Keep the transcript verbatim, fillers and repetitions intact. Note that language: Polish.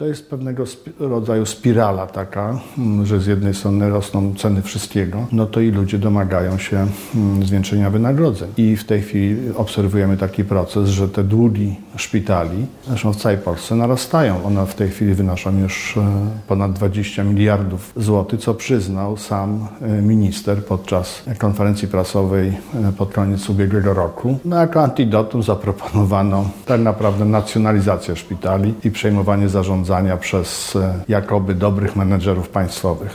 To jest pewnego sp- rodzaju spirala taka, że z jednej strony rosną ceny wszystkiego, no to i ludzie domagają się zwiększenia wynagrodzeń. I w tej chwili obserwujemy taki proces, że te długi szpitali, zresztą w całej Polsce, narastają. One w tej chwili wynoszą już ponad dwadzieścia miliardów złotych, co przyznał sam minister podczas konferencji prasowej pod koniec ubiegłego roku. No jako antidotum zaproponowano tak naprawdę nacjonalizację szpitali i przejmowanie zarządzania przez jakoby dobrych menedżerów państwowych.